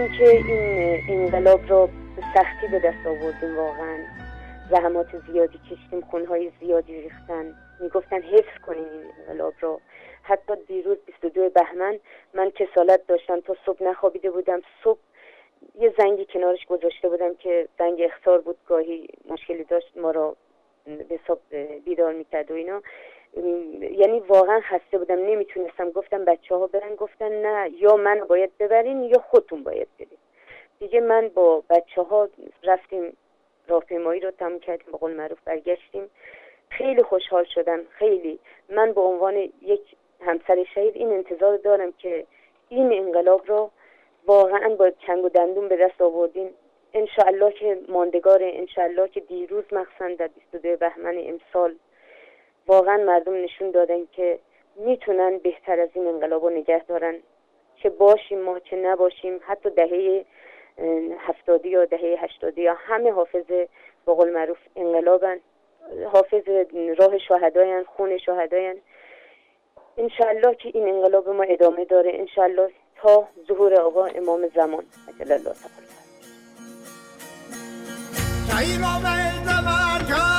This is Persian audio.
اینکه این انقلاب رو به سختی به دست آوردیم، واقعا زحمات زیادی کشیدیم، خونهای زیادی ریختن، میگفتن حفظ کنین این انقلاب رو. حتی دیروز 22 بهمن من کسالت داشتم، تا صبح نخوابیده بودم. صبح یه زنگی کنارش گذاشته بودم که زنگ اخطار بود، گاهی مشکلی داشت ما رو به حساب بیدار میکرد و اینا. یعنی واقعا خسته بودم، نمیتونستم. گفتم بچه ها برن، گفتن نه، یا من باید ببرین یا خودتون باید برید. دیگه من با بچه ها رفتیم، راهپیمایی رو تموم کردیم، به قول معروف برگشتیم. خیلی خوشحال شدم، خیلی. من به عنوان یک همسر شهید این انتظار دارم که این انقلاب رو واقعا با چنگ و دندون به دست آوردیم. انشاءالله که ماندگاره، انشاءالله که دیروز مخصوصا در 22 بهمن امسال واقعا مردم نشون دادن که میتونن بهتر از این انقلاب رو نگه دارن، چه باشیم ما چه نباشیم. حتی دهه 70 یا دهه 80 یا همه حافظ به قول معروف انقلابن، حافظ راه شهداین، خون شهداین. انشاءالله که این انقلاب ما ادامه داره، انشاءالله تا ظهور آقا امام زمان عجل الله تعالی.